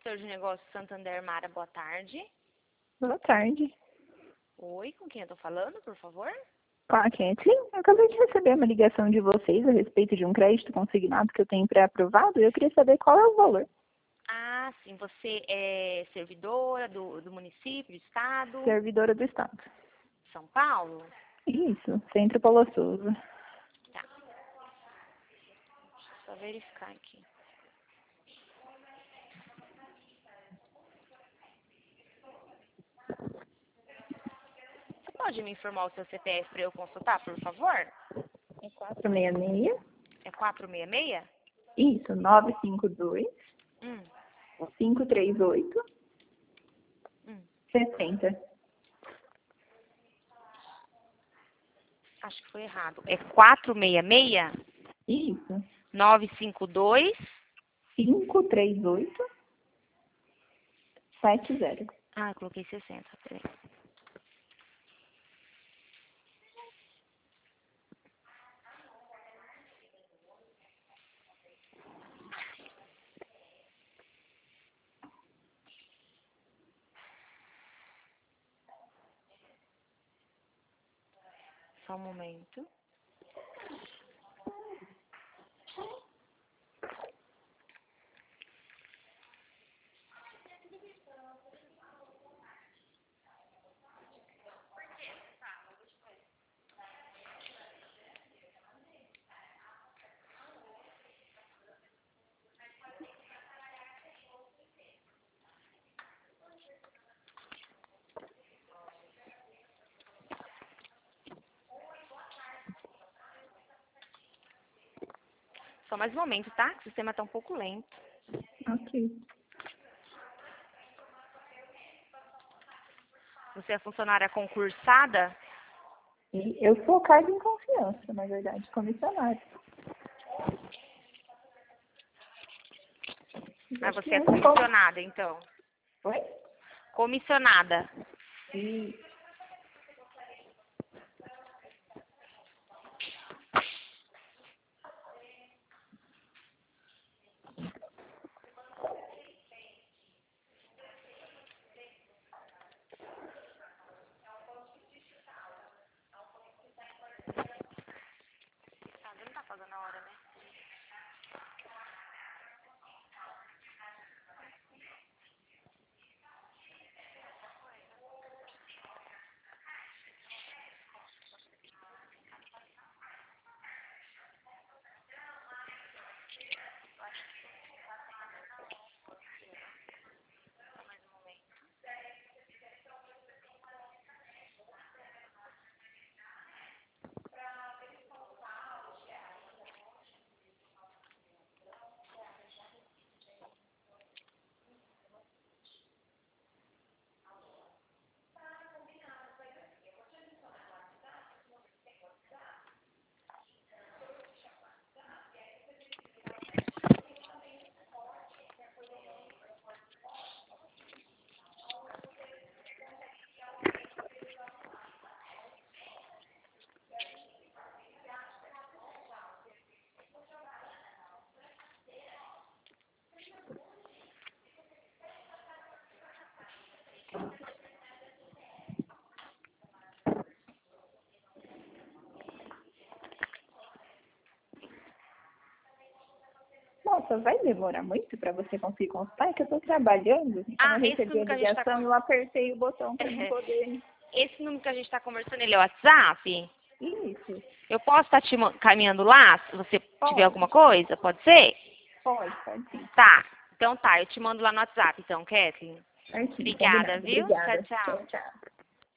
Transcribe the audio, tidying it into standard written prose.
Consultor de Negócios Santander, Mara, boa tarde. Boa tarde. Oi, com quem eu tô falando, por favor? Com a Kathleen, eu acabei de receber uma ligação de vocês a respeito de um crédito consignado que eu tenho pré-aprovado e eu queria saber qual é o valor. Ah, sim, você é servidora do município, do estado? Servidora do Estado. São Paulo? Isso, Centro Paula Souza. Tá. Só verificar aqui. Você pode me informar o seu CPF para eu consultar, por favor? É 466? É 466? Isso, 952 Hum, 538 hum. 60. Acho que foi errado. É 466 Isso, 952. 538 70. Ah, eu coloquei 60. Peraí. Só um momento. Só mais um momento, tá? O sistema tá um pouco lento. Ok. Você é funcionária concursada? E eu sou cargo em confiança, na verdade, comissionário. Ah, Acho que você é é um pouco. comissionada, então. Oi? Comissionada. E Ah, não tá pagando a hora, né? nossa, vai demorar muito para você conseguir consultar? É que eu estou trabalhando, e quando Ah, eu esse recebi a número que a gente tá ligação, eu apertei o botão para não poder. esse número que a gente tá conversando, ele é o WhatsApp? Isso, Eu posso estar te caminhando lá, se você tiver pode, alguma coisa? Pode ser? pode sim. Tá. Então tá, eu te mando lá no WhatsApp, então, Kathleen. Certinho, Obrigada, combinado. viu? Tchau, Obrigada. tchau. Tchau, tchau.